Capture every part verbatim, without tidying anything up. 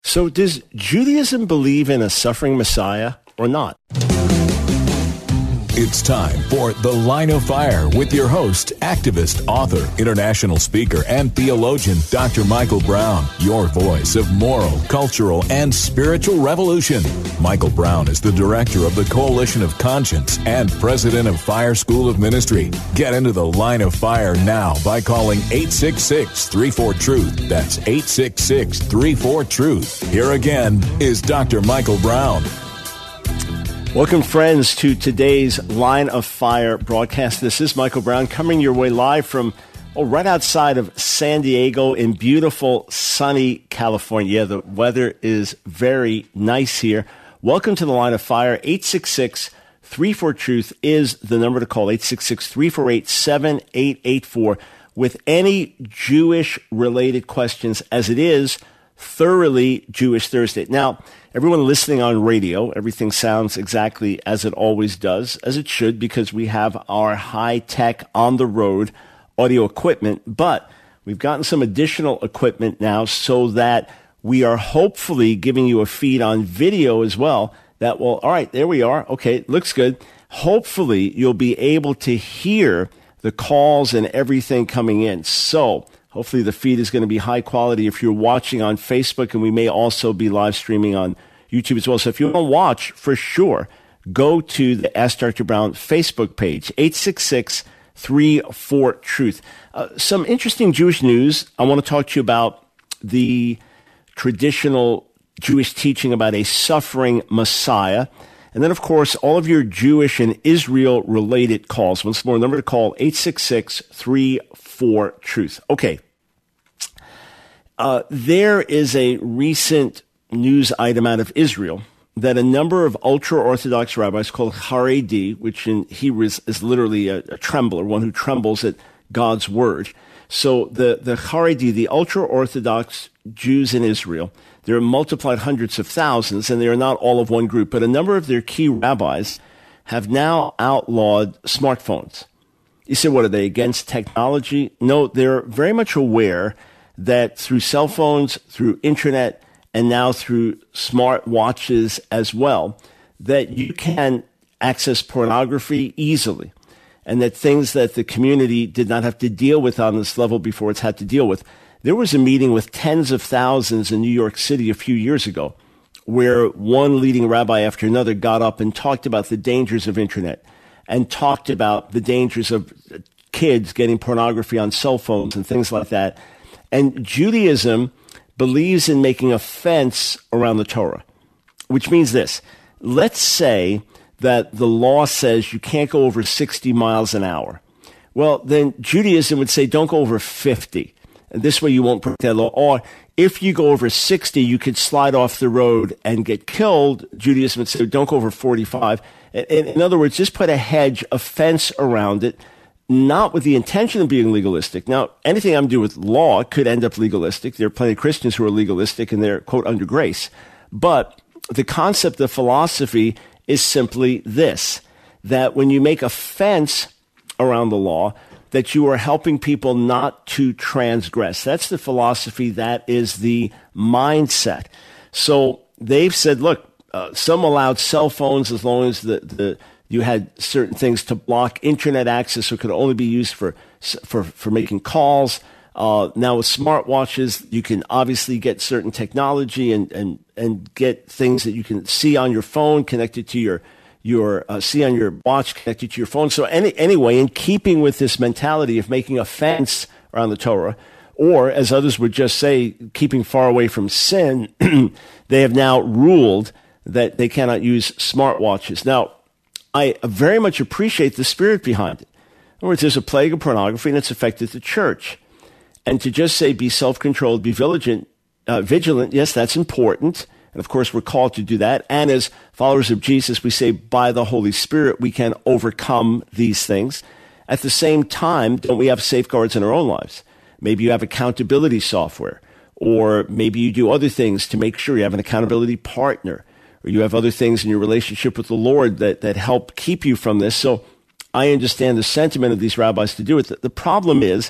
So does Judaism believe in a suffering Messiah or not? It's time for The Line of Fire with your host, activist, author, international speaker, and theologian, Doctor Michael Brown, your voice of moral, cultural, and spiritual revolution. Michael Brown is the director of the Coalition of Conscience and president of Fire School of Ministry. Get into The Line of Fire now by calling eight six six, three four, truth. That's eight six six, three four, truth. Here again is Doctor Michael Brown. Welcome, friends, to today's Line of Fire broadcast. This is Michael Brown coming your way live from oh, right outside of San Diego in beautiful, sunny California. Yeah, the weather is very nice here. Welcome to the Line of Fire. eight six six, three four, truth is the number to call, eight six six, three four eight, seven eight eight four, with any Jewish-related questions, as it is Thoroughly Jewish Thursday. Now, everyone listening on radio, everything sounds exactly as it always does, as it should, because we have our high-tech, on-the-road audio equipment. But we've gotten some additional equipment now so that we are hopefully giving you a feed on video as well that will, all right, there we are. Okay, looks good. Hopefully, you'll be able to hear the calls and everything coming in. So hopefully the feed is going to be high quality if you're watching on Facebook, and we may also be live streaming on YouTube as well. So if you want to watch, for sure, go to the Ask Doctor Brown Facebook page, eight six six, three four, truth. Uh, some interesting Jewish news. I want to talk to you about the traditional Jewish teaching about a suffering Messiah. And then, of course, all of your Jewish and Israel-related calls. Once more, number to call, eight six six, three four, truth. Okay. Uh, there is a recent news item out of Israel that a number of ultra-Orthodox rabbis called Haredi, which in Hebrew is, is literally a, a trembler, one who trembles at God's word. So the, the Haredi, the ultra-Orthodox Jews in Israel, there are multiplied hundreds of thousands, and they are not all of one group, but a number of their key rabbis have now outlawed smartphones. You say, what, are they against technology? No, they're very much aware that through cell phones, through internet, and now through smart watches as well, that you can access pornography easily, and that things that the community did not have to deal with on this level before it's had to deal with. There was a meeting with tens of thousands in New York City a few years ago where one leading rabbi after another got up and talked about the dangers of internet and talked about the dangers of kids getting pornography on cell phones and things like that. And Judaism believes in making a fence around the Torah, which means this. Let's say that the law says you can't go over sixty miles an hour. Well, then Judaism would say don't go over fifty. And this way you won't break that law. Or if you go over sixty, you could slide off the road and get killed. Judaism would say don't go over forty-five. In, in other words, just put a hedge, a fence around it, not with the intention of being legalistic. Now, anything I'm doing with law could end up legalistic. There are plenty of Christians who are legalistic and they're, quote, under grace. But the concept of philosophy is simply this, that when you make a fence around the law, that you are helping people not to transgress. That's the philosophy. That is the mindset. So they've said, look, uh, some allowed cell phones as long as the, the you had certain things to block internet access, so it could only be used for for, for making calls. Uh, now with smartwatches, you can obviously get certain technology and, and, and get things that you can see on your phone connected to your your uh, see on your watch connected to your phone. So any, anyway, in keeping with this mentality of making a fence around the Torah, or as others would just say, keeping far away from sin, they have now ruled that they cannot use smartwatches. Now, I very much appreciate the spirit behind it. In other words, there's a plague of pornography and it's affected the church. And to just say be self-controlled, be vigilant, uh, vigilant, yes, that's important. And of course, we're called to do that. And as followers of Jesus, we say by the Holy Spirit, we can overcome these things. At the same time, don't we have safeguards in our own lives? Maybe you have accountability software, or maybe you do other things to make sure you have an accountability partner, or you have other things in your relationship with the Lord that, that help keep you from this. So I understand the sentiment of these rabbis to do it. The problem is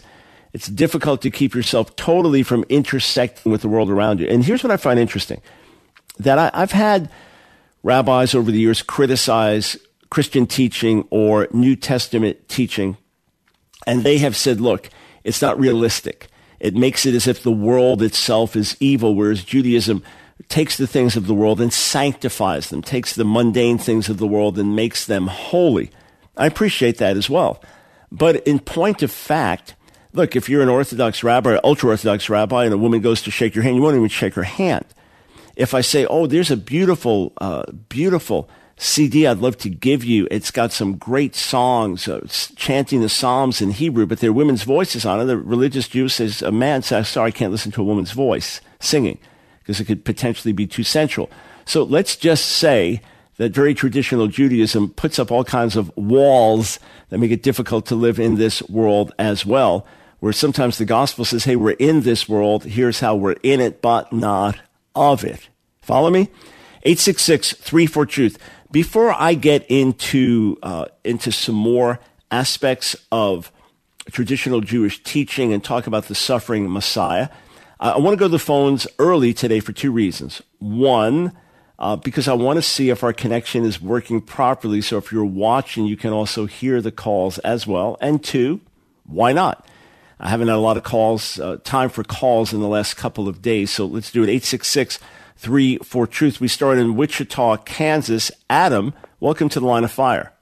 it's difficult to keep yourself totally from intersecting with the world around you. And here's what I find interesting, that I, I've had rabbis over the years criticize Christian teaching or New Testament teaching, and they have said, look, it's not realistic. It makes it as if the world itself is evil, whereas Judaism takes the things of the world and sanctifies them, takes the mundane things of the world and makes them holy. I appreciate that as well. But in point of fact, look, if you're an Orthodox rabbi, or ultra-Orthodox rabbi, and a woman goes to shake your hand, you won't even shake her hand. If I say, oh, there's a beautiful, uh, beautiful C D I'd love to give you. It's got some great songs, uh, chanting the Psalms in Hebrew, but there are women's voices on it. The religious Jew says, a man says, sorry, I can't listen to a woman's voice singing because it could potentially be too sensual. So let's just say that very traditional Judaism puts up all kinds of walls that make it difficult to live in this world as well, where sometimes the gospel says, hey, we're in this world. Here's how we're in it, but not of it. Follow me? eight six six, three four, truth. Before I get into uh, into some more aspects of traditional Jewish teaching and talk about the suffering Messiah, uh, I want to go to the phones early today for two reasons. One, uh, because I want to see if our connection is working properly, so if you're watching, you can also hear the calls as well. And two, why not? I haven't had a lot of calls, uh, time for calls in the last couple of days, so let's do it. eight six six, three four, truth. We start in Wichita, Kansas. Adam, welcome to the Line of Fire.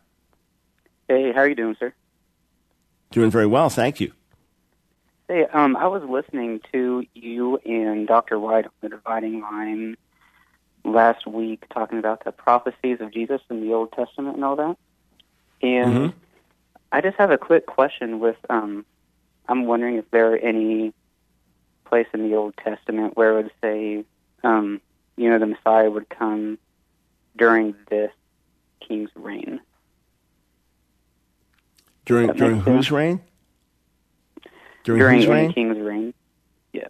Hey, how are you doing, sir? Doing very well, thank you. Hey, um, I was listening to you and Doctor White on the Dividing Line last week talking about the prophecies of Jesus in the Old Testament and all that. And mm-hmm. I just have a quick question with, um, I'm wondering if there are any place in the Old Testament where it would say, um, you know, the Messiah would come during this king's reign. During during whose sense? reign? During, during whose any reign? king's reign. Yeah.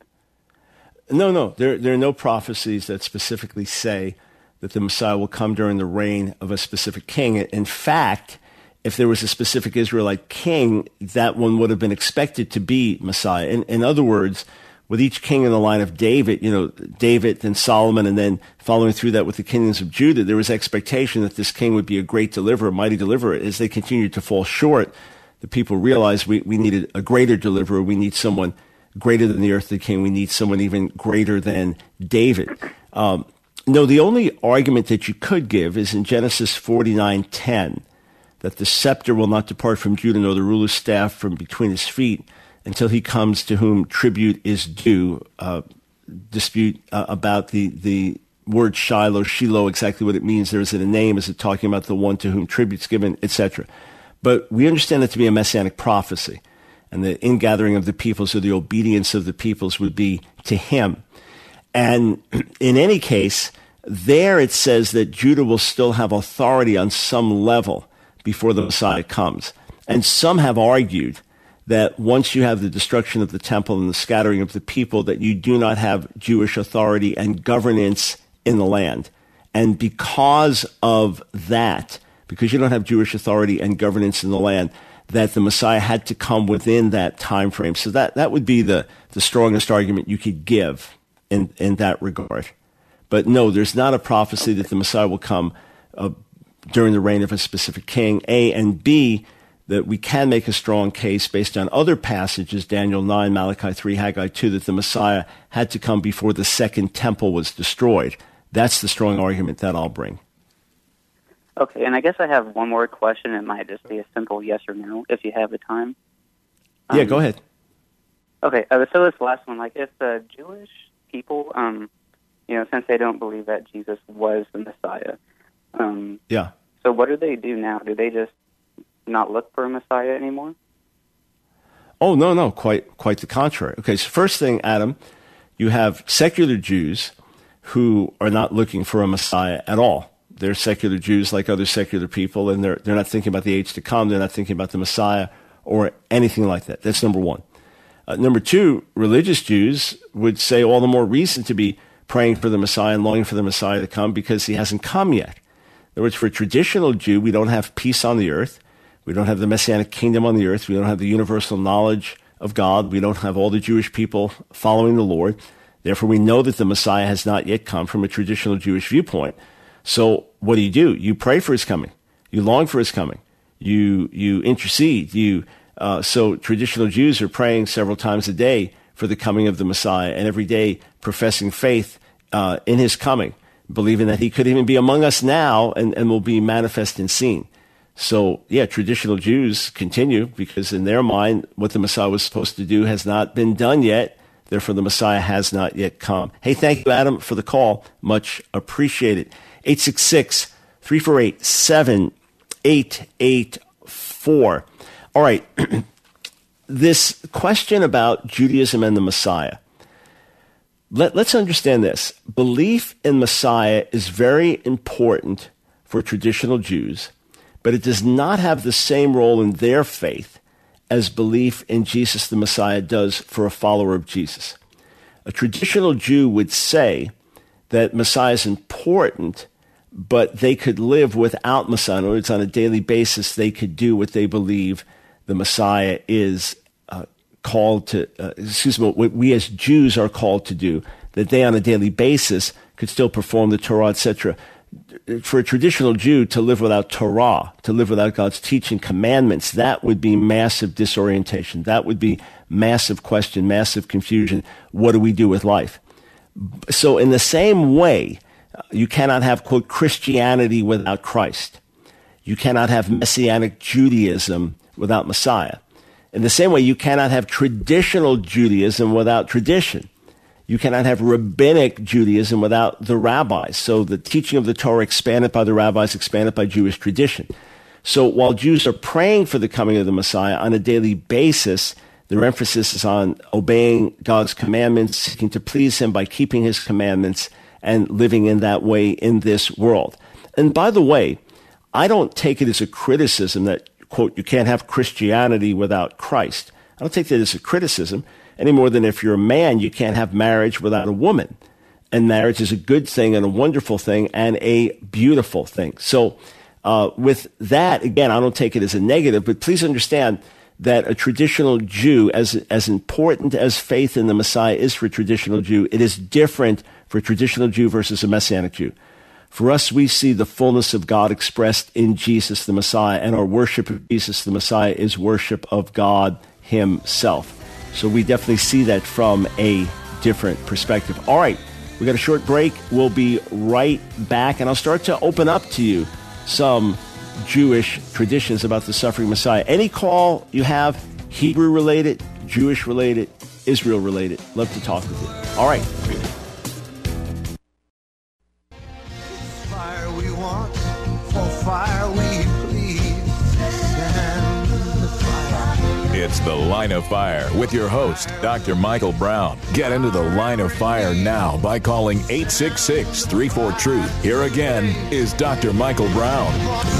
No, no. There there are no prophecies that specifically say that the Messiah will come during the reign of a specific king. In fact, if there was a specific Israelite king, that one would have been expected to be Messiah. In, in other words, with each king in the line of David, you know, David, then Solomon, and then following through that with the kingdoms of Judah, there was expectation that this king would be a great deliverer, a mighty deliverer. As they continued to fall short, the people realized we, we needed a greater deliverer. We need someone greater than the earthly king. We need someone even greater than David. Um, no, the only argument that you could give is in Genesis forty-nine ten, that the scepter will not depart from Judah, nor the ruler's staff from between his feet, until he comes to whom tribute is due. Uh, dispute uh, about the, the word Shiloh, Shiloh, exactly what it means. There is it a name? Is it talking about the one to whom tribute's given, et cetera? But we understand it to be a messianic prophecy, and the ingathering of the peoples or the obedience of the peoples would be to him. And in any case, there it says that Judah will still have authority on some level before the Messiah comes. And some have argued that once you have the destruction of the temple and the scattering of the people, that you do not have Jewish authority and governance in the land. And because of that, because you don't have Jewish authority and governance in the land, that the Messiah had to come within that time frame. So that, that would be the, the strongest argument you could give in, in that regard. But no, there's not a prophecy that the Messiah will come uh, during the reign of a specific king, A, and B, that we can make a strong case based on other passages, Daniel nine, Malachi three, Haggai two, that the Messiah had to come before the second temple was destroyed. That's the strong argument that I'll bring. Okay, and I guess I have one more question. It might just be a simple yes or no, if you have the time. Um, yeah, go ahead. Okay, uh, so this last one, like if the Jewish people, um, you know, since they don't believe that Jesus was the Messiah, um, yeah. so what do they do now? Do they just not look for a Messiah anymore? Oh, no, no, quite quite the contrary. Okay, so first thing, Adam, you have secular Jews who are not looking for a Messiah at all. They're secular Jews like other secular people, and they're they're not thinking about the age to come. They're not thinking about the Messiah or anything like that. That's number one. Uh, number two, religious Jews would say all the more reason to be praying for the Messiah and longing for the Messiah to come because he hasn't come yet. In other words, for a traditional Jew, we don't have peace on the earth. We don't have the Messianic kingdom on the earth. We don't have the universal knowledge of God. We don't have all the Jewish people following the Lord. Therefore, we know that the Messiah has not yet come from a traditional Jewish viewpoint. So what do you do? You pray for his coming. You long for his coming. You you intercede. You uh, so traditional Jews are praying several times a day for the coming of the Messiah, and every day professing faith uh, in his coming, believing that he could even be among us now and, and will be manifest and seen. So, yeah, traditional Jews continue because in their mind, what the Messiah was supposed to do has not been done yet. Therefore, the Messiah has not yet come. Hey, thank you, Adam, for the call. Much appreciated. eight six six, three four eight, seven eight eight four. All right. This question about Judaism and the Messiah. Let, let's understand this. Belief in Messiah is very important for traditional Jews, but it does not have the same role in their faith as belief in Jesus the Messiah does for a follower of Jesus. A traditional Jew would say that Messiah is important, but they could live without Messiah. In other words, on a daily basis, they could do what they believe the Messiah is uh, called to, uh, excuse me, what we as Jews are called to do, that they on a daily basis could still perform the Torah, et cetera. For a traditional Jew to live without Torah, to live without God's teaching commandments, that would be massive disorientation. That would be massive question, massive confusion. What do we do with life? So in the same way, you cannot have, quote, Christianity without Christ. You cannot have Messianic Judaism without Messiah. In the same way, you cannot have traditional Judaism without tradition. You cannot have rabbinic Judaism without the rabbis. So the teaching of the Torah expanded by the rabbis, expanded by Jewish tradition. So while Jews are praying for the coming of the Messiah on a daily basis, their emphasis is on obeying God's commandments, seeking to please him by keeping his commandments and living in that way in this world. And by the way, I don't take it as a criticism that, quote, you can't have Christianity without Christ. I don't take that as a criticism any more than if you're a man, you can't have marriage without a woman. And marriage is a good thing and a wonderful thing and a beautiful thing. So uh, with that, again, I don't take it as a negative, but please understand that a traditional Jew, as as important as faith in the Messiah is for a traditional Jew, it is different for a traditional Jew versus a Messianic Jew. For us, we see the fullness of God expressed in Jesus the Messiah, and our worship of Jesus the Messiah is worship of God himself. So we definitely see that from a different perspective. All right, we got a short break. We'll be right back, and I'll start to open up to you some Jewish traditions about the suffering Messiah. Any call you have, Hebrew-related, Jewish-related, Israel-related, love to talk with you. All right. Fire we want, for fire we please. Stand the fire. It's The Line of Fire with your host, Doctor Michael Brown. Get into The Line of Fire now by calling eight six six, three four, truth. Here again is Doctor Michael Brown.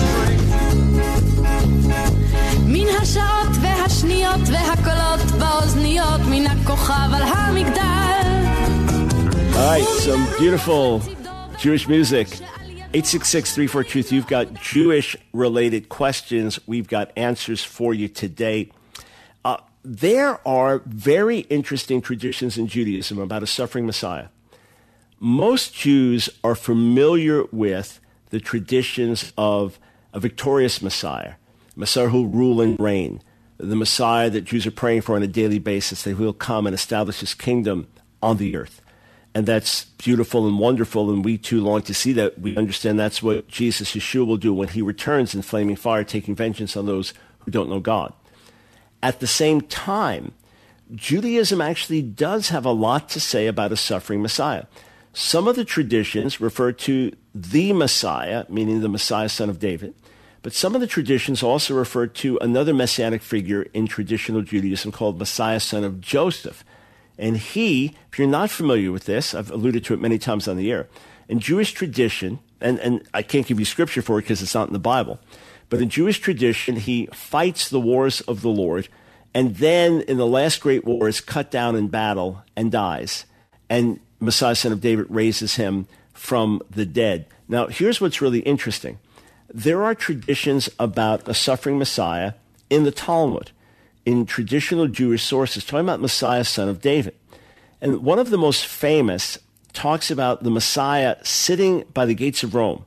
מן השעות והשניות והקולות באוזניות מן הכוכב על המגדל. All right, some beautiful Jewish music. eight six six, three four, truth. You've got Jewish-related questions. We've got answers for you today. Uh, there are very interesting traditions in Judaism about a suffering Messiah. Most Jews are familiar with the traditions of a victorious Messiah, Messiah who will rule and reign, the Messiah that Jews are praying for on a daily basis, that he'll come and establish his kingdom on the earth. And that's beautiful and wonderful, and we too long to see that. We understand that's what Jesus, Yeshua, will do when he returns in flaming fire, taking vengeance on those who don't know God. At the same time, Judaism actually does have a lot to say about a suffering Messiah. Some of the traditions refer to the Messiah, meaning the Messiah, son of David, but some of the traditions also refer to another messianic figure in traditional Judaism called Messiah, son of Joseph. And he, if you're not familiar with this, I've alluded to it many times on the air, in Jewish tradition, and, and I can't give you scripture for it because it's not in the Bible, but in Jewish tradition, he fights the wars of the Lord, and then in the last great war is cut down in battle and dies. And Messiah, son of David, raises him from the dead. Now, here's what's really interesting. There are traditions about a suffering Messiah in the Talmud. in traditional Jewish sources talking about Messiah, son of David. And one of the most famous talks about the Messiah sitting by the gates of Rome.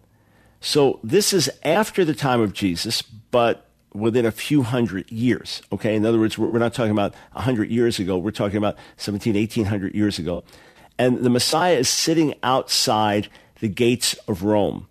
So this is after the time of Jesus, but within a few hundred years, okay? In other words, we're not talking about one hundred years ago. We're talking about seventeen, eighteen hundred years ago. And the Messiah is sitting outside the gates of Rome.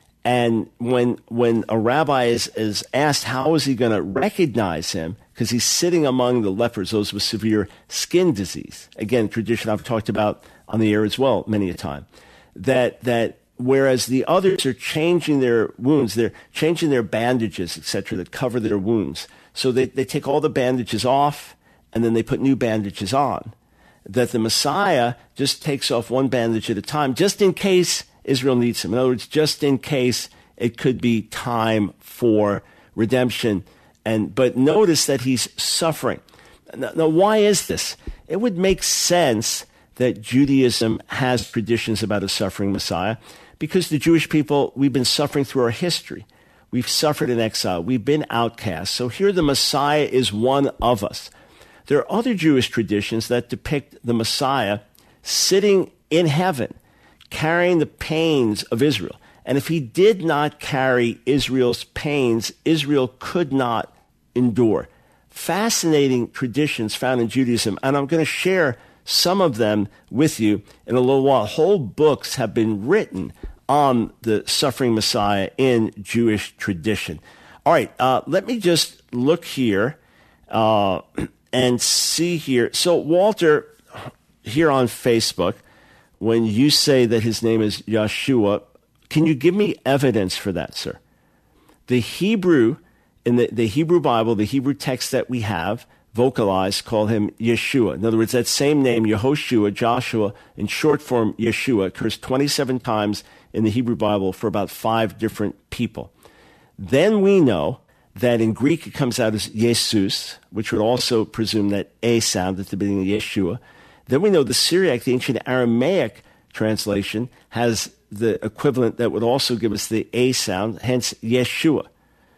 And when when a rabbi is, is asked how is he going to recognize him, because he's sitting among the lepers, those with severe skin disease. Again, tradition I've talked about on the air as well many a time. That that whereas the others are changing their wounds, they're changing their bandages, et cetera, that cover their wounds. So they, they take all the bandages off, and then they put new bandages on. That the Messiah just takes off one bandage at a time, just in case Israel needs him. In other words, just in case it could be time for redemption. And but notice that he's suffering. Now, now, why is this? It would make sense that Judaism has traditions about a suffering Messiah, because the Jewish people, we've been suffering through our history. We've suffered in exile. We've been outcast. So here the Messiah is one of us. There are other Jewish traditions that depict the Messiah sitting in heaven, carrying the pains of Israel. And if he did not carry Israel's pains, Israel could not endure. Fascinating traditions found in Judaism, and I'm going to share some of them with you in a little while. Whole books have been written on the suffering Messiah in Jewish tradition. All right, uh, let me just look here uh, and see here. So Walter, here on Facebook, when you say that his name is Yeshua, can you give me evidence for that, sir? The Hebrew, in the, the Hebrew Bible, the Hebrew text that we have, vocalized, call him Yeshua. In other words, that same name, Yehoshua, Joshua, in short form, Yeshua, occurs twenty-seven times in the Hebrew Bible for about five different people. Then we know that in Greek it comes out as Jesus, which would also presume that A sound at the beginning of Yeshua. Then we know the Syriac, the ancient Aramaic translation, has the equivalent that would also give us the A sound, hence Yeshua.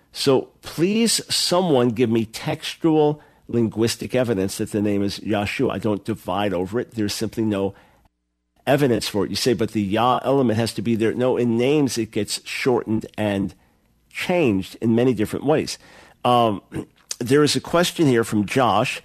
So please, someone give me textual linguistic evidence that the name is Yeshua. I don't divide over it. There's simply no evidence for it. You say, but the Yah element has to be there. No, in names it gets shortened and changed in many different ways. Um, there is a question here from Josh.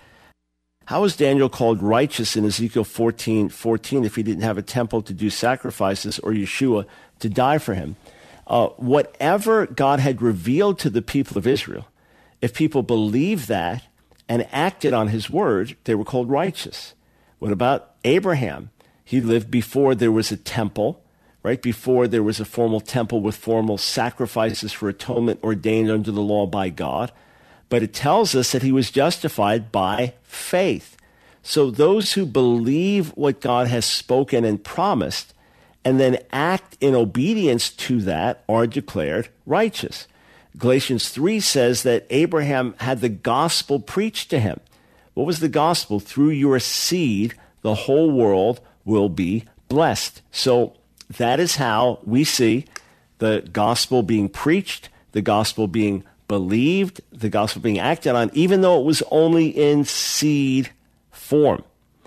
How is Daniel called righteous in Ezekiel fourteen fourteen if he didn't have a temple to do sacrifices or Yeshua to die for him? Uh, whatever God had revealed to the people of Israel, if people believed that and acted on his word, they were called righteous. What about Abraham? He lived before there was a temple, right? Before there was a formal temple with formal sacrifices for atonement ordained under the law by God. But it tells us that he was justified by faith. So those who believe what God has spoken and promised and then act in obedience to that are declared righteous. Galatians three says that Abraham had the gospel preached to him. What was the gospel? Through your seed, the whole world will be blessed. So that is how we see the gospel being preached, the gospel being believed, the gospel being acted on, even though it was only in seed form.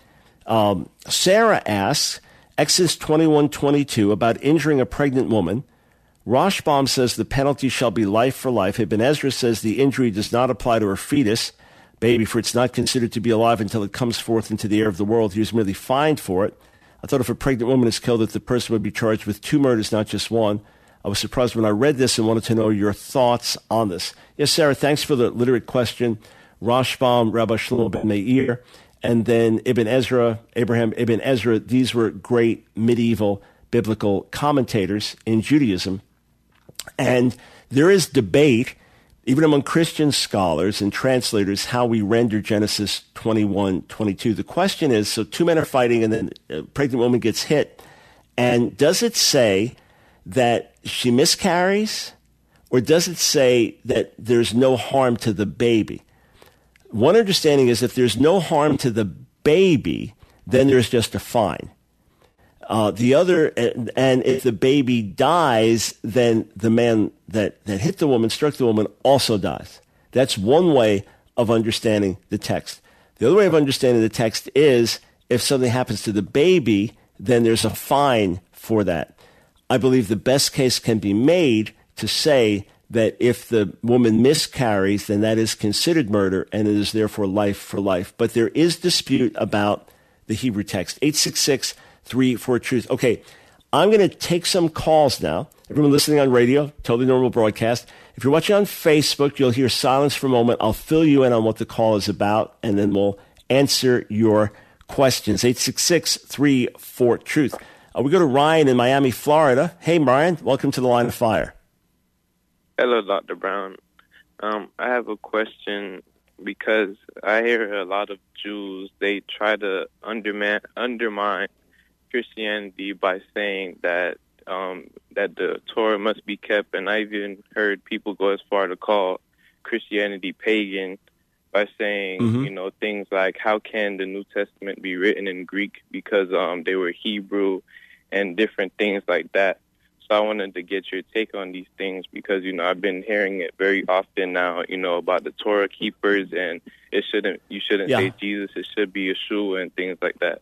Um, Sarah asks, Exodus twenty-one twenty-two, about injuring a pregnant woman. Rashbam says the penalty shall be life for life. Ibn Ezra says the injury does not apply to her fetus, baby, for it's not considered to be alive until it comes forth into the air of the world. He was merely fined for it. I thought if a pregnant woman is killed, that the person would be charged with two murders, not just one. I was surprised when I read this and wanted to know your thoughts on this. Yes, Sarah, thanks for the literate question. Rashbam, Rabbi Shlomo ben Meir, and then Ibn Ezra, Abraham Ibn Ezra, these were great medieval biblical commentators in Judaism. And there is debate, even among Christian scholars and translators, how we render Genesis twenty-one twenty-two. The question is, so two men are fighting and then a pregnant woman gets hit. And does it say that she miscarries, or does it say that there's no harm to the baby? One understanding is if there's no harm to the baby, then there's just a fine. Uh, the other, and, and if the baby dies, then the man that, that hit the woman, struck the woman, also dies. That's one way of understanding the text. The other way of understanding the text is if something happens to the baby, then there's a fine for that. I believe the best case can be made to say that if the woman miscarries, then that is considered murder, and it is therefore life for life. But there is dispute about the Hebrew text. eight six six, three four, truth. Okay, I'm going to take some calls now. Everyone listening on radio, totally normal broadcast. If you're watching on Facebook, you'll hear silence for a moment. I'll fill you in on what the call is about, and then we'll answer your questions. eight six six, three four, truth. Uh, we go to Ryan in Miami, Florida. Hey, Ryan, welcome to the Line of Fire. Hello, Doctor Brown. Um, I have a question because I hear a lot of Jews, they try to undermine, undermine Christianity by saying that um, that the Torah must be kept, and I even heard people go as far to call Christianity pagan by saying, mm-hmm. you know, things like, how can the New Testament be written in Greek because um, they were Hebrew and different things like that. So I wanted to get your take on these things because, you know, I've been hearing it very often now, you know, about the Torah keepers, and it shouldn't, you shouldn't yeah. say Jesus, it should be Yeshua and things like that.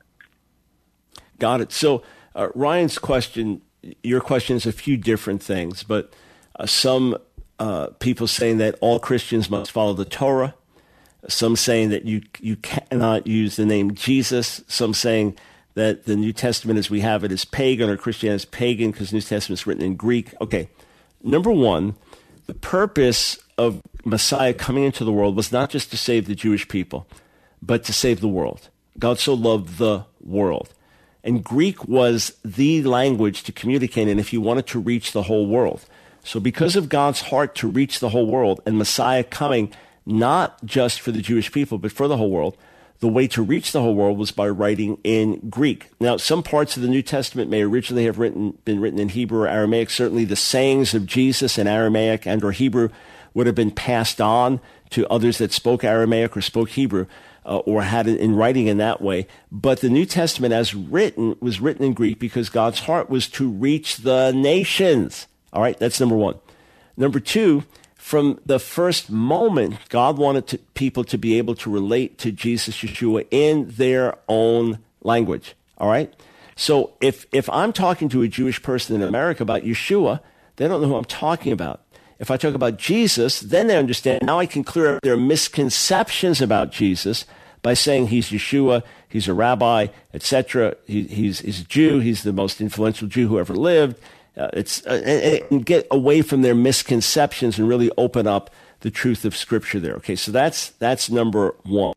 Got it. So uh, Ryan's question, your question is a few different things, but uh, some uh, people saying that all Christians must follow the Torah, some saying that you you cannot use the name Jesus, some saying that the New Testament as we have it is pagan, or Christianity is pagan because the New Testament is written in Greek. Okay, number one, the purpose of Messiah coming into the world was not just to save the Jewish people, but to save the world. God so loved the world. And Greek was the language to communicate in if you wanted to reach the whole world. So because of God's heart to reach the whole world, and Messiah coming not just for the Jewish people, but for the whole world, the way to reach the whole world was by writing in Greek. Now, some parts of the New Testament may originally have written, been written in Hebrew or Aramaic. Certainly the sayings of Jesus in Aramaic and or Hebrew would have been passed on to others that spoke Aramaic or spoke Hebrew uh, or had it in writing in that way. But the New Testament as written was written in Greek because God's heart was to reach the nations. All right, that's number one. Number two, from the first moment, God wanted to, people to be able to relate to Jesus, Yeshua, in their own language, all right? So if, if I'm talking to a Jewish person in America about Yeshua, they don't know who I'm talking about. If I talk about Jesus, then they understand. Now I can clear up their misconceptions about Jesus by saying he's Yeshua, he's a rabbi, et cetera. He, he's, he's a Jew, he's the most influential Jew who ever lived. Uh, it's uh, and, and get away from their misconceptions and really open up the truth of Scripture there. Okay, so that's that's number one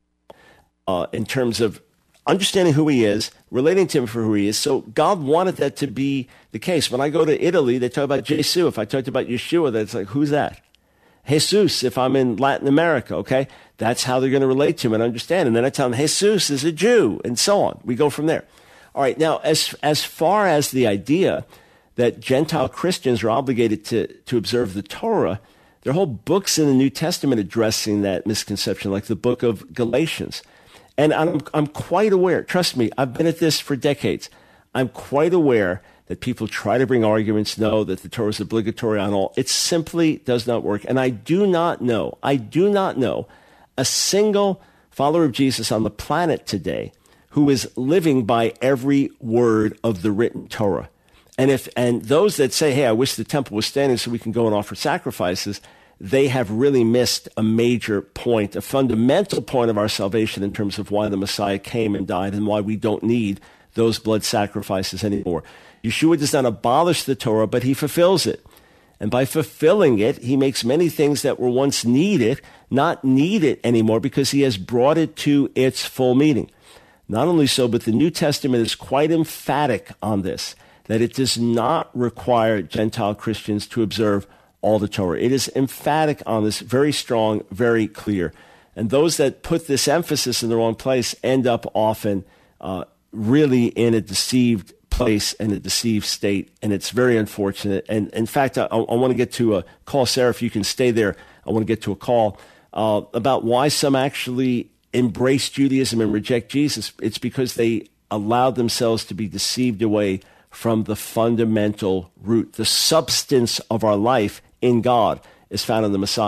uh, in terms of understanding who he is, relating to him for who he is. So God wanted that to be the case. When I go to Italy, they talk about Jesu. If I talked about Yeshua, that's like, who's that? Jesus, if I'm in Latin America, okay? That's how they're going to relate to him and understand. And then I tell them, Jesus is a Jew, and so on. We go from there. All right, now, as as far as the idea that Gentile Christians are obligated to, to observe the Torah, there are whole books in the New Testament addressing that misconception, like the book of Galatians. And I'm, I'm quite aware, trust me, I've been at this for decades. I'm quite aware that people try to bring arguments, no, that the Torah is obligatory on all. It simply does not work. And I do not know, I do not know a single follower of Jesus on the planet today who is living by every word of the written Torah. And if and those that say, hey, I wish the temple was standing so we can go and offer sacrifices, they have really missed a major point, a fundamental point of our salvation in terms of why the Messiah came and died and why we don't need those blood sacrifices anymore. Yeshua does not abolish the Torah, but he fulfills it. And by fulfilling it, he makes many things that were once needed not needed anymore because he has brought it to its full meaning. Not only so, but the New Testament is quite emphatic on this, that it does not require Gentile Christians to observe all the Torah. It is emphatic on this, very strong, very clear. And those that put this emphasis in the wrong place end up often uh, really in a deceived place and a deceived state, and it's very unfortunate. And in fact, I, I want to get to a call. Sarah, if you can stay there, I want to get to a call uh, about why some actually embrace Judaism and reject Jesus. It's because they allowed themselves to be deceived away from the fundamental root. The substance of our life in God is found in the Messiah.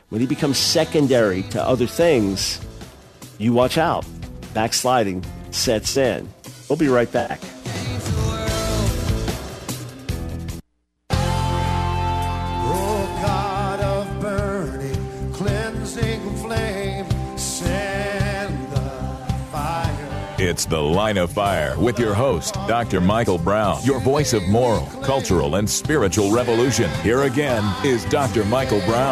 when he becomes secondary to other things, you watch out. Backsliding sets in. We'll be right back. It's The Line of Fire with your host, Doctor Michael Brown, your voice of moral, cultural, and spiritual revolution. Here again is Doctor Michael Brown.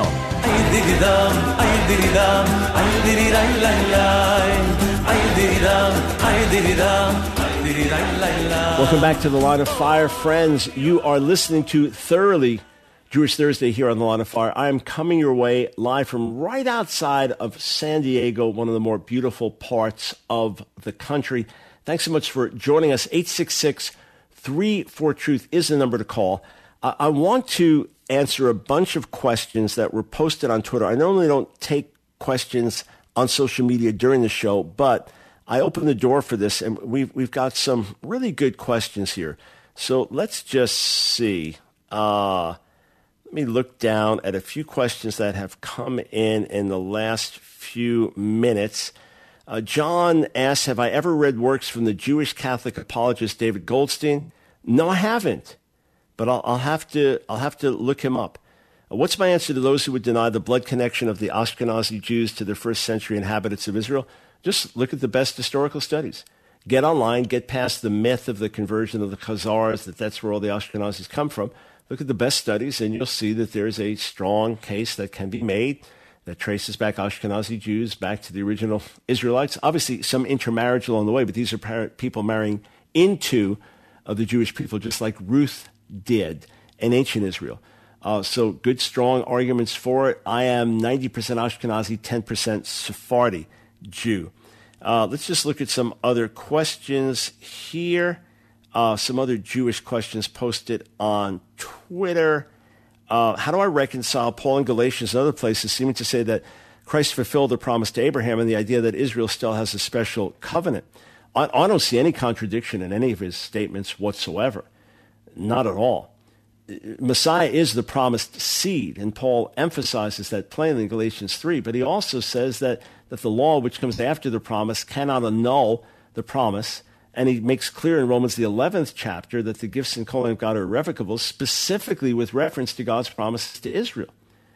Welcome back to The Line of Fire, friends. You are listening to Thoroughly Jewish Thursday here on The Line of Fire. I am coming your way live from right outside of San Diego, one of the more beautiful parts of the country. Thanks so much for joining us. eight six six, three four, truth is the number to call. Uh, I want to answer a bunch of questions that were posted on Twitter. I normally don't take questions on social media during the show, but I opened the door for this, and we've, we've got some really good questions here. So let's just see. Uh... Let me look down at a few questions that have come in in the last few minutes. Uh, John asks, have I ever read works from the Jewish Catholic apologist David Goldstein? No, I haven't, but I'll, I'll have to I'll have to look him up. Uh, what's my answer to those who would deny the blood connection of the Ashkenazi Jews to the first century inhabitants of Israel? Just look at the best historical studies. Get online, get past the myth of the conversion of the Khazars, that that's where all the Ashkenazis come from. Look at the best studies, and you'll see that there's a strong case that can be made that traces back Ashkenazi Jews back to the original Israelites. Obviously, some intermarriage along the way, but these are par- people marrying into uh, the Jewish people, just like Ruth did in ancient Israel. Uh, so good, strong arguments for it. I am ninety percent Ashkenazi, ten percent Sephardi Jew. Uh, let's just look at some other questions here. Uh, some other Jewish questions posted on Twitter. Uh, how do I reconcile Paul in Galatians and other places seeming to say that Christ fulfilled the promise to Abraham and the idea that Israel still has a special covenant? I, I don't see any contradiction in any of his statements whatsoever. Not at all. Messiah is the promised seed, and Paul emphasizes that plainly in Galatians three, but he also says that, that the law, which comes after the promise, cannot annul the promise. And he makes clear in Romans, the eleventh chapter, that the gifts and calling of God are irrevocable, specifically with reference to God's promises to Israel.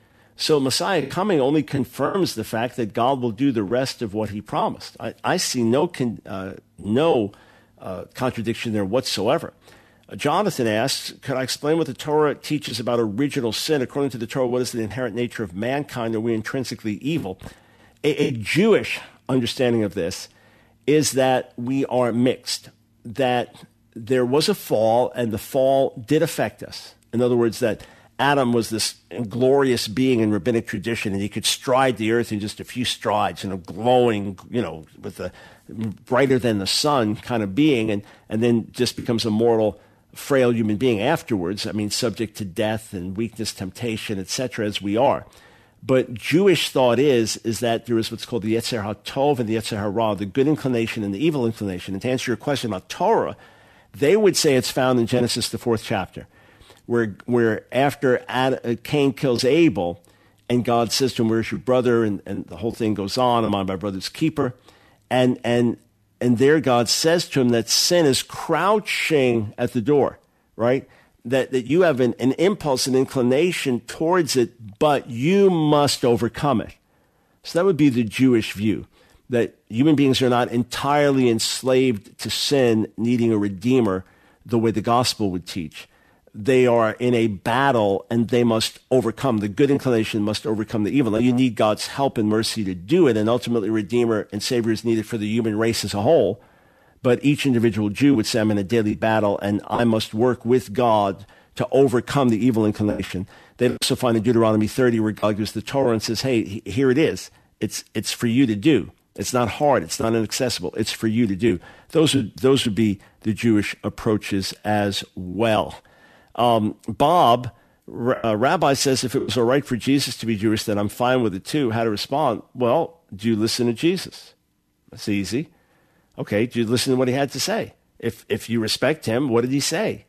So Messiah coming only confirms the fact that God will do the rest of what he promised. I, I see no con, uh, no uh, contradiction there whatsoever. Uh, Jonathan asks, could I explain what the Torah teaches about original sin? According to the Torah, what is the inherent nature of mankind? Are we intrinsically evil? A, a Jewish understanding of this is that we are mixed, that there was a fall, and the fall did affect us. In other words, that Adam was this glorious being in rabbinic tradition, and he could stride the earth in just a few strides, you know, glowing, you know, with a brighter than the sun kind of being, and, and then just becomes a mortal, frail human being afterwards. I mean, subject to death and weakness, temptation, et cetera, as we are. But Jewish thought is, is that there is what's called the Yetzer HaTov and the Yetzer HaRa, the good inclination and the evil inclination. And to answer your question about Torah, they would say it's found in Genesis, the fourth chapter, where where after Ad, Cain kills Abel, and God says to him, where's your brother? And, and the whole thing goes on, am I my brother's keeper? And, and, and there God says to him that sin is crouching at the door, right? That, that you have an, an impulse, an inclination towards it, but you must overcome it. So that would be the Jewish view, that human beings are not entirely enslaved to sin, needing a redeemer the way the gospel would teach. They are in a battle, and they must overcome. The good inclination must overcome the evil. Now, you need God's help and mercy to do it, and ultimately redeemer and savior is needed for the human race as a whole. But each individual Jew would say, I'm in a daily battle, and I must work with God to overcome the evil inclination. They also find in Deuteronomy thirty where God gives the Torah and says, hey, here it is. It's it's for you to do. It's not hard. It's not inaccessible. It's for you to do. Those would, those would be the Jewish approaches as well. Um, Bob, uh, Rabbi says, if it was all right for Jesus to be Jewish, then I'm fine with it too. How to respond? Well, do you listen to Jesus? That's easy. Okay, do you listen to what he had to say? If if you respect him, what did he say?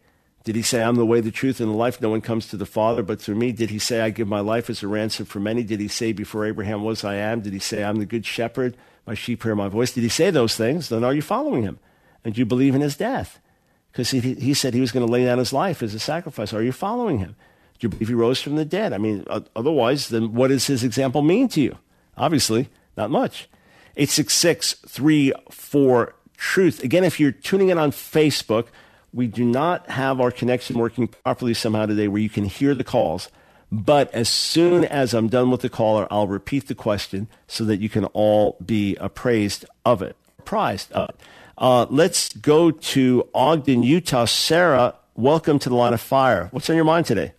Did he say, I'm the way, the truth, and the life? No one comes to the Father but through me. Did he say, I give my life as a ransom for many? Did he say, before Abraham was, I am? Did he say, I'm the good shepherd? My sheep hear my voice. Did he say those things? Then are you following him? And do you believe in his death? Because he, he said he was going to lay down his life as a sacrifice. Are you following him? Do you believe he rose from the dead? I mean, otherwise, then what does his example mean to you? Obviously, not much. eight six six, three four, truth. Again, if you're tuning in on Facebook, we do not have our connection working properly somehow today where you can hear the calls. But as soon as I'm done with the caller, I'll repeat the question so that you can all be appraised of it, apprised of it. Uh, let's go to Ogden, Utah. Sarah, welcome to the Line of Fire. What's on your mind today?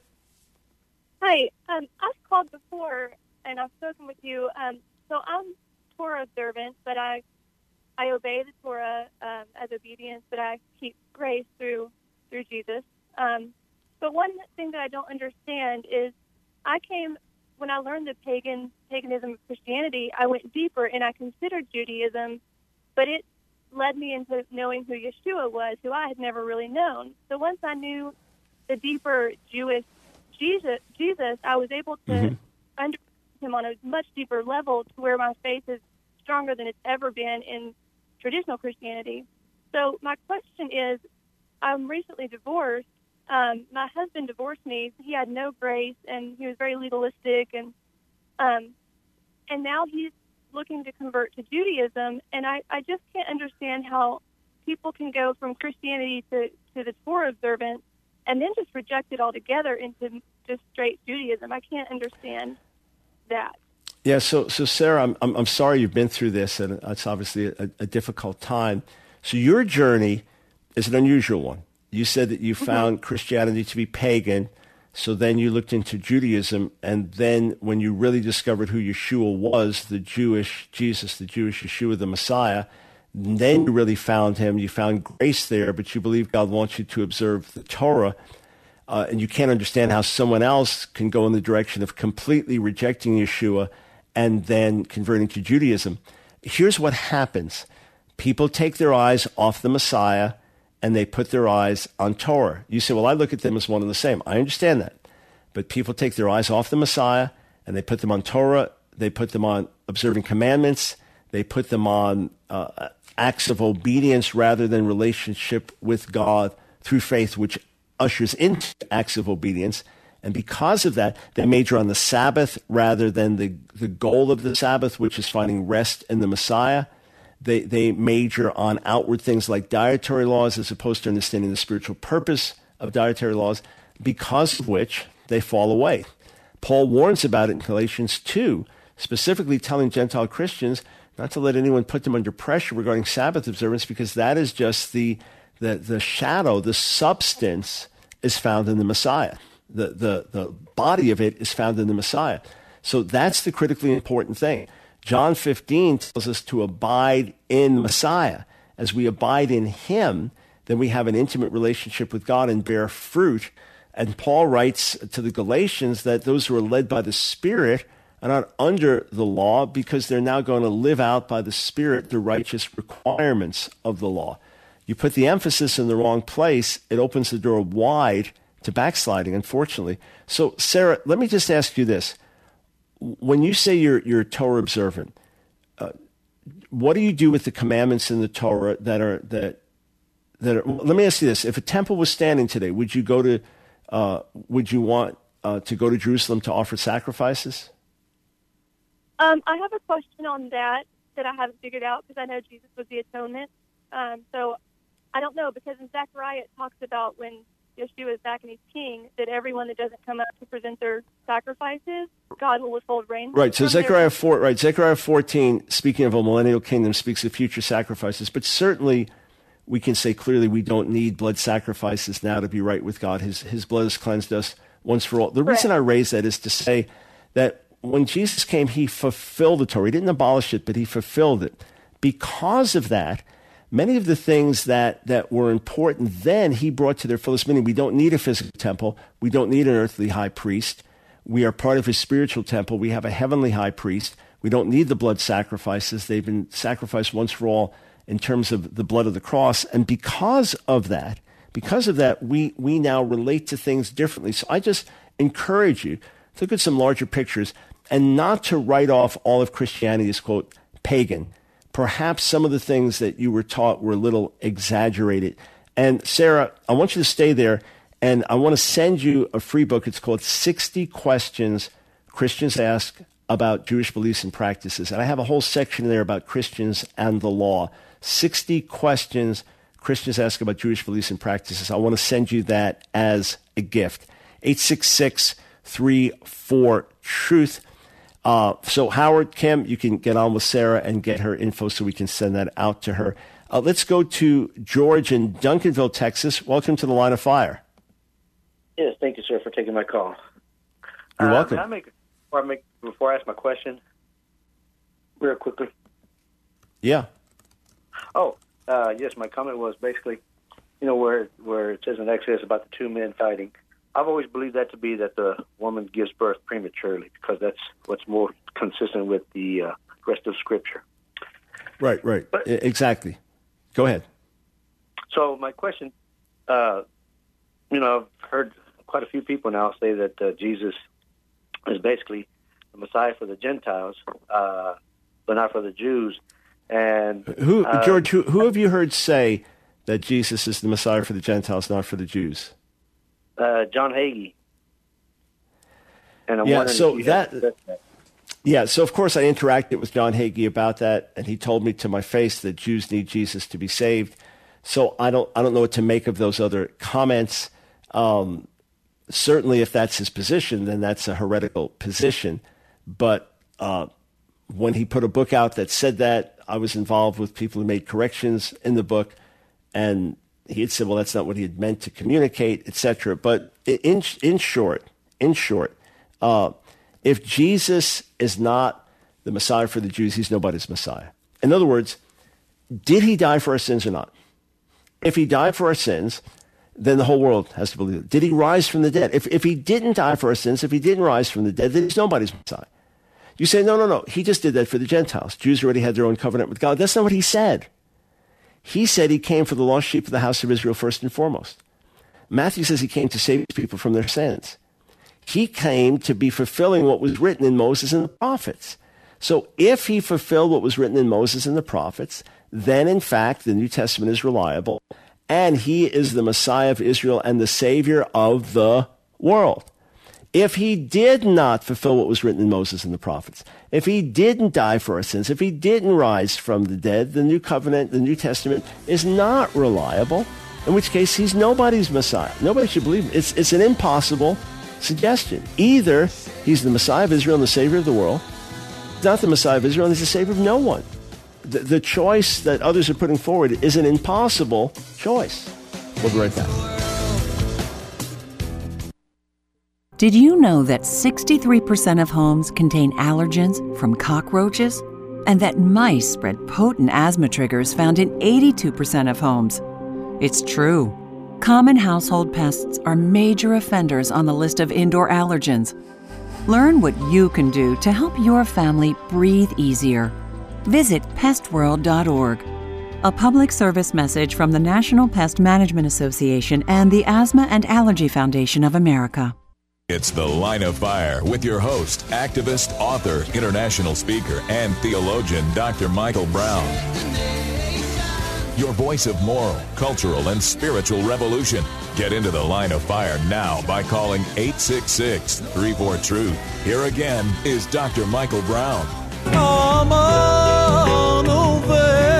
Hi. Um, I've called before, and I've spoken with you. Um, so I'm Torah observant, but I I obey the Torah um, as obedience, but I keep grace through through Jesus. Um, but one thing that I don't understand is I came, when I learned the pagan paganism of Christianity, I went deeper and I considered Judaism, but it led me into knowing who Yeshua was, who I had never really known. So once I knew the deeper Jewish Jesus, Jesus I was able to mm-hmm. understand him on a much deeper level to where my faith is stronger than it's ever been in traditional Christianity. So my question is, I'm recently divorced. Um, my husband divorced me. He had no grace, and he was very legalistic, and um, and now he's looking to convert to Judaism, and I, I just can't understand how people can go from Christianity to, to the Torah observance and then just reject it altogether into just straight Judaism. I can't understand that. Yeah, so so Sarah, I'm I'm, I'm sorry you've been through this, and it's obviously a, a difficult time. So your journey is an unusual one. You said that you found mm-hmm. Christianity to be pagan, so then you looked into Judaism, and then when you really discovered who Yeshua was, the Jewish Jesus, the Jewish Yeshua, the Messiah, then you really found him. You found grace there, but you believe God wants you to observe the Torah. Uh, and you can't understand how someone else can go in the direction of completely rejecting Yeshua and then converting to Judaism. Here's what happens. People take their eyes off the Messiah and they put their eyes on Torah. You say, well, I look at them as one and the same. I understand that. But people take their eyes off the Messiah and they put them on Torah. They put them on observing commandments. They put them on uh, acts of obedience rather than relationship with God through faith, which ushers into acts of obedience. And because of that, they major on the Sabbath rather than the, the goal of the Sabbath, which is finding rest in the Messiah. They, they major on outward things like dietary laws as opposed to understanding the spiritual purpose of dietary laws, because of which they fall away. Paul warns about it in Galatians two, specifically telling Gentile Christians not to let anyone put them under pressure regarding Sabbath observance, because that is just the, the, the shadow, the substance is found in the Messiah. The, the, the body of it is found in the Messiah. So that's the critically important thing. John fifteen tells us to abide in Messiah. As we abide in him, then we have an intimate relationship with God and bear fruit. And Paul writes to the Galatians that those who are led by the Spirit are not under the law, because they're now going to live out by the Spirit the righteous requirements of the law. You put the emphasis in the wrong place, it opens the door wide to backsliding, unfortunately. So, Sarah, let me just ask you this. When you say you're, you're Torah observant, uh, what do you do with the commandments in the Torah that are, that, that are, let me ask you this. If a temple was standing today, would you go to, uh, would you want uh, to go to Jerusalem to offer sacrifices? Um, I have a question on that that I haven't figured out, because I know Jesus was the atonement. Um, so I don't know, because in Zechariah it talks about when Yeshua is back and he's king, that everyone that doesn't come up to present their sacrifices, God will withhold rain. Right. So Zechariah four, right. Zechariah fourteen, speaking of a millennial kingdom, speaks of future sacrifices. But certainly, we can say clearly we don't need blood sacrifices now to be right with God. His His blood has cleansed us once for all. The reason I raise that is to say that when Jesus came, he fulfilled the Torah. He didn't abolish it, but he fulfilled it. Because of that, many of the things that, that were important then, he brought to their fullest meaning. We don't need a physical temple. We don't need an earthly high priest. We are part of his spiritual temple. We have a heavenly high priest. We don't need the blood sacrifices. They've been sacrificed once for all in terms of the blood of the cross. And because of that, because of that, we, we now relate to things differently. So I just encourage you to look at some larger pictures and not to write off all of Christianity as, quote, pagan. Perhaps some of the things that you were taught were a little exaggerated. And Sarah, I want you to stay there, and I want to send you a free book. It's called sixty Questions Christians Ask About Jewish Beliefs and Practices. And I have a whole section there about Christians and the law. sixty Questions Christians Ask About Jewish Beliefs and Practices. I want to send you that as a gift. eight six six, three four, truth. Uh, so Howard, Kim, you can get on with Sarah and get her info so we can send that out to her. Uh, let's go to George in Duncanville, Texas. Welcome to the Line of Fire. Yes, thank you, sir, for taking my call. You're uh, welcome. Can I make, before, I make, before I ask my question, real quickly? Yeah. Oh, uh, yes, my comment was basically, you know, where where it says in Exodus about the two men fighting. I've always believed that to be that the woman gives birth prematurely, because that's what's more consistent with the uh, rest of Scripture. Right, right. But, exactly. Go ahead. So my question, uh, you know, I've heard quite a few people now say that uh, Jesus is basically the Messiah for the Gentiles, uh, but not for the Jews. And who, uh, George, who, who have you heard say that Jesus is the Messiah for the Gentiles, not for the Jews? Uh, John Hagee. And I'm yeah, wondering so if you that, that. yeah, so of course I interacted with John Hagee about that, and he told me to my face that Jews need Jesus to be saved. So I don't, I don't know what to make of those other comments. Um, certainly, if that's his position, then that's a heretical position. But uh, when he put a book out that said that, I was involved with people who made corrections in the book, and he had said, well, that's not what he had meant to communicate, et cetera. But in, in short, in short, uh, if Jesus is not the Messiah for the Jews, he's nobody's Messiah. In other words, did he die for our sins or not? If he died for our sins, then the whole world has to believe it. Did he rise from the dead? If, if he didn't die for our sins, if he didn't rise from the dead, then he's nobody's Messiah. You say, no, no, no, he just did that for the Gentiles. Jews already had their own covenant with God. That's not what he said. He said he came for the lost sheep of the house of Israel first and foremost. Matthew says he came to save people from their sins. He came to be fulfilling what was written in Moses and the prophets. So if he fulfilled what was written in Moses and the prophets, then in fact the New Testament is reliable, and he is the Messiah of Israel and the Savior of the world. If he did not fulfill what was written in Moses and the prophets, if he didn't die for our sins, if he didn't rise from the dead, the New Covenant, the New Testament is not reliable, in which case he's nobody's Messiah. Nobody should believe him. It's, it's an impossible suggestion. Either he's the Messiah of Israel and the Savior of the world, not the Messiah of Israel, and he's the Savior of no one. The, the choice that others are putting forward is an impossible choice. We'll be right back. Did you know that sixty-three percent of homes contain allergens from cockroaches? And that mice spread potent asthma triggers found in eighty-two percent of homes? It's true. Common household pests are major offenders on the list of indoor allergens. Learn what you can do to help your family breathe easier. Visit pest world dot org. A public service message from the National Pest Management Association and the Asthma and Allergy Foundation of America. It's The Line of Fire with your host, activist, author, international speaker, and theologian, Doctor Michael Brown. Your voice of moral, cultural, and spiritual revolution. Get into The Line of Fire now by calling eight six six, three four, truth. Here again is Doctor Michael Brown. Come on over.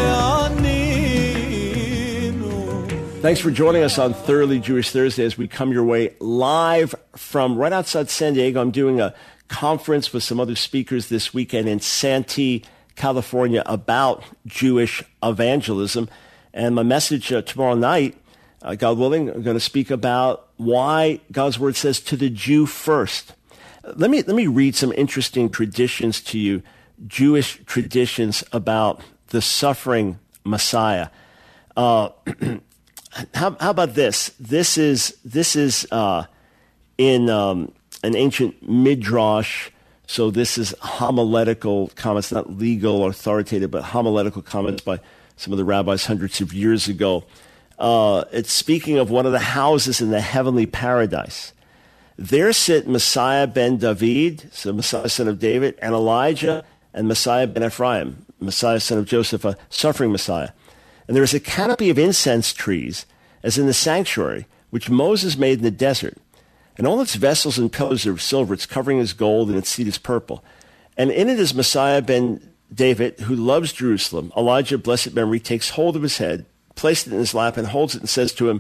Thanks for joining us on Thoroughly Jewish Thursday as we come your way live from right outside San Diego. I'm doing a conference with some other speakers this weekend in Santee, California about Jewish evangelism. And my message uh, tomorrow night, uh, God willing, I'm going to speak about why God's word says to the Jew first. Let me, let me read some interesting traditions to you, Jewish traditions about the suffering Messiah. Uh, How, how about this? This is this is uh, in um, an ancient midrash. So this is homiletical comments, not legal or authoritative, but homiletical comments by some of the rabbis hundreds of years ago. Uh, it's speaking of one of the houses in the heavenly paradise. There sit Messiah ben David, so Messiah son of David, and Elijah, and Messiah ben Ephraim, Messiah son of Joseph, a suffering Messiah. And there is a canopy of incense trees, as in the sanctuary, which Moses made in the desert. And all its vessels and pillars are of silver, its covering is gold, and its seat is purple. And in it is Messiah ben David, who loves Jerusalem. Elijah, blessed memory, takes hold of his head, places it in his lap, and holds it and says to him,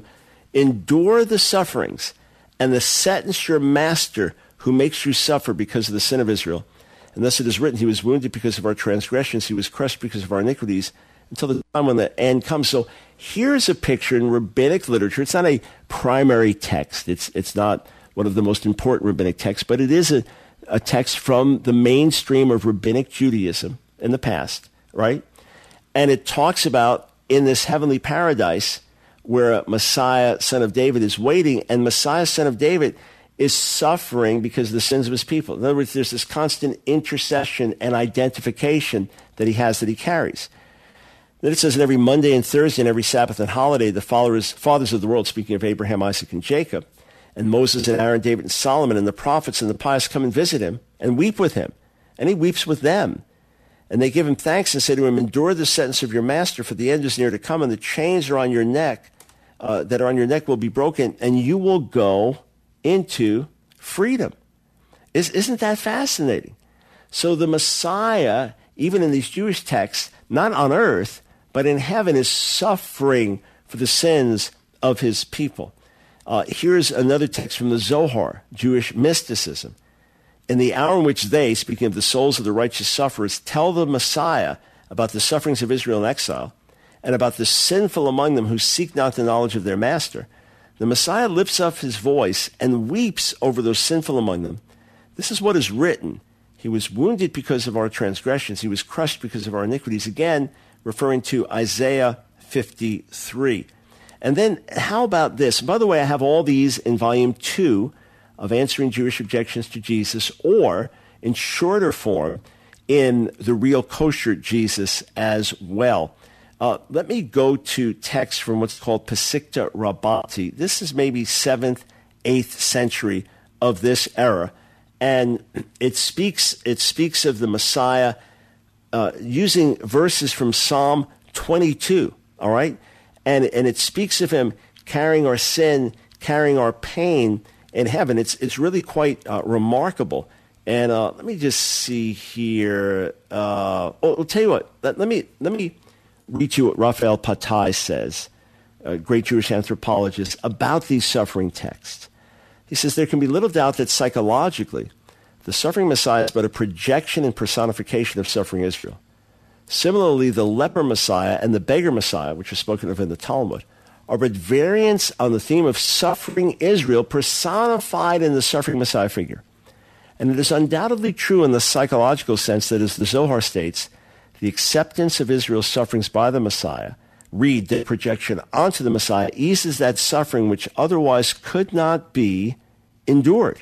endure the sufferings and the sentence your master who makes you suffer because of the sin of Israel. And thus it is written, he was wounded because of our transgressions, he was crushed because of our iniquities, until the time when the end comes. So here's a picture in rabbinic literature. It's not a primary text. It's it's not one of the most important rabbinic texts, but it is a, a text from the mainstream of rabbinic Judaism in the past, right? And it talks about in this heavenly paradise where Messiah, son of David, is waiting, and Messiah, son of David, is suffering because of the sins of his people. In other words, there's this constant intercession and identification that he has, that he carries. Then it says that every Monday and Thursday and every Sabbath and holiday, the followers, fathers of the world, speaking of Abraham, Isaac, and Jacob, and Moses and Aaron, David, and Solomon, and the prophets and the pious come and visit him and weep with him. And he weeps with them. And they give him thanks and say to him, endure the sentence of your master, for the end is near to come, and the chains are on your neck, uh, that are on your neck will be broken, and you will go into freedom. Is, isn't that fascinating? So the Messiah, even in these Jewish texts, not on earth, but in heaven, is suffering for the sins of his people. Uh, here's another text from the Zohar, Jewish mysticism. In the hour in which they, speaking of the souls of the righteous sufferers, tell the Messiah about the sufferings of Israel in exile and about the sinful among them who seek not the knowledge of their master, the Messiah lifts up his voice and weeps over those sinful among them. This is what is written. He was wounded because of our transgressions. He was crushed because of our iniquities. Again, referring to Isaiah fifty-three. And then how about this? And by the way, I have all these in volume two of Answering Jewish Objections to Jesus, or in shorter form in The Real Kosher Jesus as well. Uh, let me go to text from what's called Pesikta Rabbati. This is maybe seventh, eighth century of this era. And it speaks, it speaks of the Messiah uh, using verses from Psalm twenty-two, all right? And, and it speaks of him carrying our sin, carrying our pain in heaven. It's, it's really quite uh, remarkable. And uh, let me just see here. Uh, oh, I'll tell you what. Let, let me let me read you what Raphael Patai says, a great Jewish anthropologist, about these suffering texts. He says, there can be little doubt that psychologically, the suffering Messiah is but a projection and personification of suffering Israel. Similarly, the leper Messiah and the beggar Messiah, which are spoken of in the Talmud, are but variants on the theme of suffering Israel personified in the suffering Messiah figure. And it is undoubtedly true in the psychological sense that, as the Zohar states, the acceptance of Israel's sufferings by the Messiah, read the projection onto the Messiah, eases that suffering which otherwise could not be endured.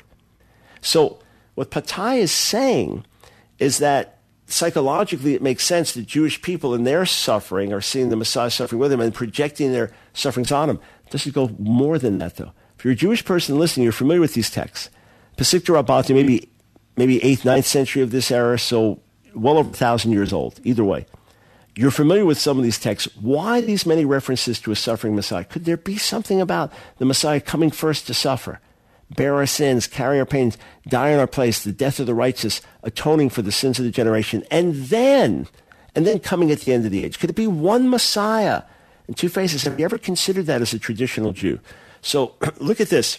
So what Patai is saying is that psychologically it makes sense that Jewish people in their suffering are seeing the Messiah suffering with them and projecting their sufferings on him. It doesn't go more than that, though. If you're a Jewish person listening, you're familiar with these texts. Pesikta Rabbati, maybe maybe eighth, ninth century of this era, so well over a thousand years old. Either way, you're familiar with some of these texts. Why these many references to a suffering Messiah? Could there be something about the Messiah coming first to suffer, bear our sins, carry our pains, die in our place, the death of the righteous, atoning for the sins of the generation, and then, and then coming at the end of the age? Could it be one Messiah and two faces? Have you ever considered that as a traditional Jew? So look at this.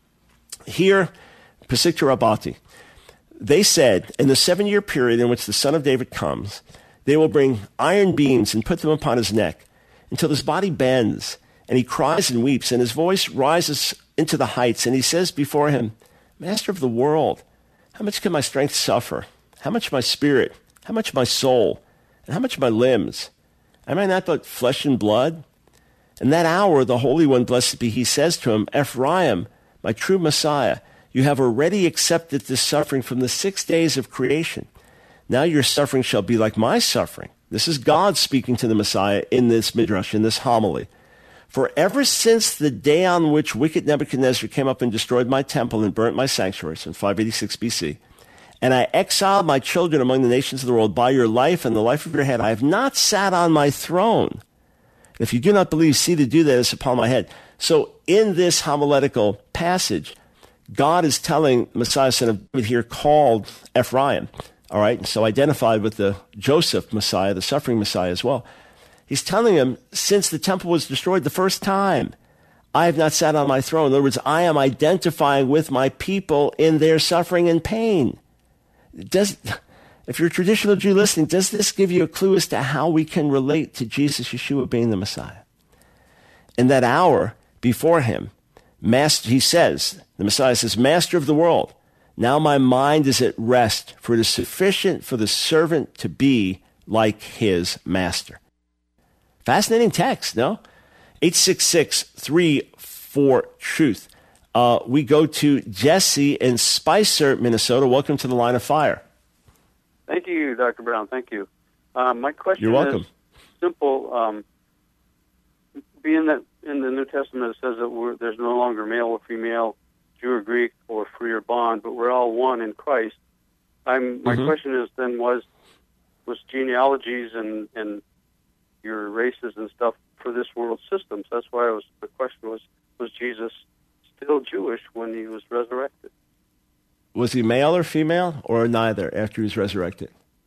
Here, Pesikta Rabbati. They said, in the seven-year period in which the Son of David comes, they will bring iron beams and put them upon his neck until his body bends, and he cries and weeps, and his voice rises into the heights, and he says before him, Master of the world, how much can my strength suffer? How much my spirit? How much my soul? And how much my limbs? Am I not but flesh and blood? In that hour, the Holy One, blessed be he, says to him, Ephraim, my true Messiah, you have already accepted this suffering from the six days of creation. Now your suffering shall be like my suffering. This is God speaking to the Messiah in this midrash, in this homily. For ever since the day on which wicked Nebuchadnezzar came up and destroyed my temple and burnt my sanctuaries in five eighty-six B C, and I exiled my children among the nations of the world by your life and the life of your head, I have not sat on my throne. If you do not believe, see to do that is upon my head. So in this homiletical passage, God is telling Messiah, son of David here, called Ephraim, all right, so identified with the Joseph Messiah, the suffering Messiah as well. He's telling him, since the temple was destroyed the first time, I have not sat on my throne. In other words, I am identifying with my people in their suffering and pain. Does, if you're a traditional Jew listening, does this give you a clue as to how we can relate to Jesus, Yeshua, being the Messiah? In that hour before him, Master, he says, the Messiah says, Master of the world, now my mind is at rest, for it is sufficient for the servant to be like his master. Fascinating text, no? eight six six, three four, truth. Uh, we go to Jesse in Spicer, Minnesota. Welcome to the Line of Fire. Thank you, Doctor Brown. Thank you. Um, my question You're welcome. is simple. Um, being that in the New Testament it says that we're, there's no longer male or female, Jew or Greek, or free or bond, but we're all one in Christ. I'm, my Mm-hmm. question is then was was genealogies and, and your races and stuff for this world system. So that's why I was. The question was: was Jesus still Jewish when he was resurrected? Was he male or female, or neither after he was resurrected?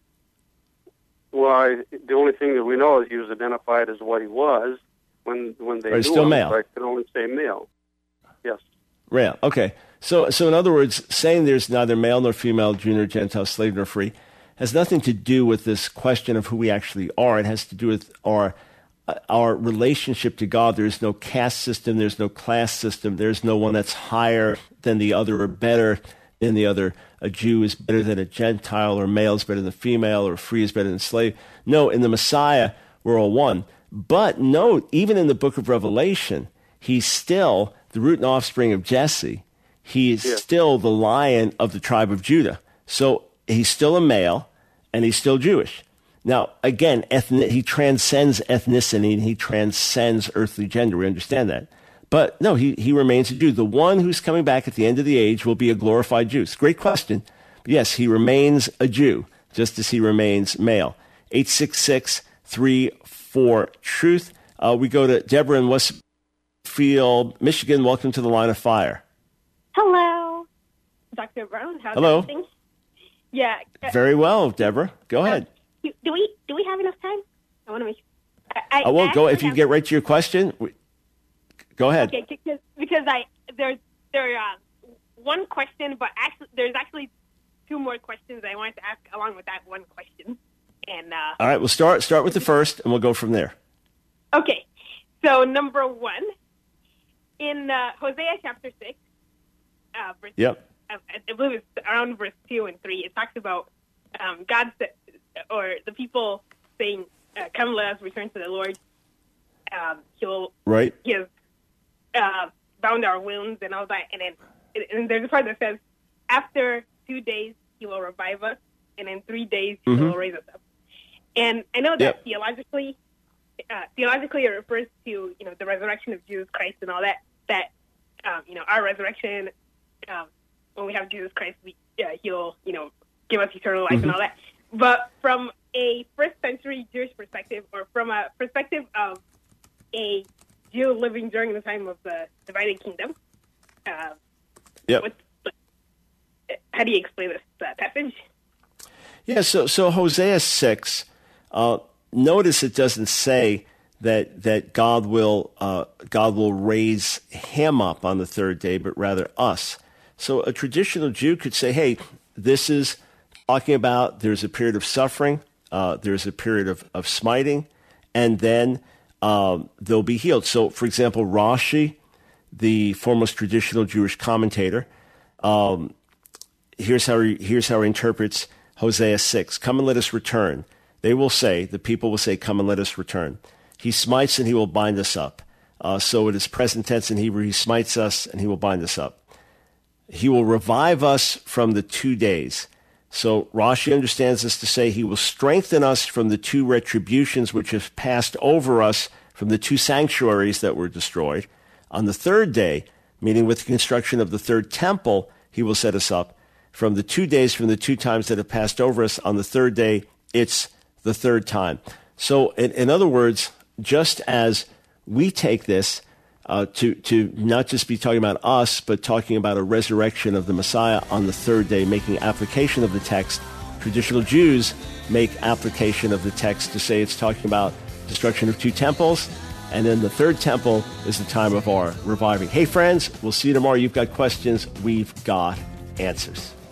Well, I, the only thing that we know is he was identified as what he was when when they Or knew he's still him. male. So I could only say male. Yes. Male. Okay. So, so in other words, saying there's neither male nor female, Jew nor Gentile, slave nor free, has nothing to do with this question of who we actually are. It has to do with our our relationship to God. There is no caste system. There's no class system. There's no one that's higher than the other or better than the other. A Jew is better than a Gentile, or male is better than female, or free is better than slave. No, in the Messiah, we're all one. But note, even in the book of Revelation, he's still the root and offspring of Jesse. He is Yeah. still the Lion of the tribe of Judah. So he's still a male, and he's still Jewish. Now, again, ethnic, he transcends ethnicity, and he transcends earthly gender. We understand that. But no, he, he remains a Jew. The one who's coming back at the end of the age will be a glorified Jew. It's a great question. But yes, he remains a Jew, just as he remains male. eight six six, three four, truth. Uh, we go to Deborah in Westfield, Michigan. Welcome to the Line of Fire. Hello, Doctor Brown. How's Hello. everything? Yeah. uh, Very well, Deborah. Go ahead. do do we do we have enough time? I want to make. I, I won't go. If actually you have- get right to your question, we, go ahead. Okay, because because I there's there uh, one question, but actually there's actually two more questions I wanted to ask along with that one question. And uh, All right, we'll start start with the first, and we'll go from there. okay, so number one in uh, Hosea chapter six, uh, verse, Yep. uh, I believe it's around verse two and three. It talks about um, God sa- or the people saying, uh, "Come, let us return to the Lord. Um, He'll Right. give uh, bound our wounds and all that." And then and there's a part that says, "After two days, He will revive us, and in three days, He Mhm. will raise us up." And I know that Yep. theologically, uh, theologically, it refers to you know the resurrection of Jesus Christ and all that. That um, you know our resurrection, um, when we have Jesus Christ, we, uh, He'll you know give us eternal life and all that. But from a first century Jewish perspective, or from a perspective of a Jew living during the time of the divided kingdom, uh, Yep. what, how do you explain this uh, passage? Yeah, so so Hosea six, uh, notice it doesn't say that that God will uh, God will raise him up on the third day, but rather us. So a traditional Jew could say, hey, this is talking about there's a period of suffering, uh, there's a period of, of smiting, and then um, they'll be healed. So, for example, Rashi, the foremost traditional Jewish commentator, um, here's how he, here's how he interprets Hosea six. Come and let us return. They will say, the people will say, come and let us return. He smites and he will bind us up. Uh, so it is present tense in Hebrew. He smites us and he will bind us up. He will revive us from the two days. So Rashi understands this to say he will strengthen us from the two retributions which have passed over us from the two sanctuaries that were destroyed. On the third day, meaning with the construction of the third temple, he will set us up. From the two days, from the two times that have passed over us, on the third day, it's the third time. So in, in other words, just as we take this uh, to, to not just be talking about us, but talking about a resurrection of the Messiah on the third day, making application of the text, traditional Jews make application of the text to say it's talking about destruction of two temples, and then the third temple is the time of our reviving. Hey, friends, we'll see you tomorrow. You've got questions. We've got answers.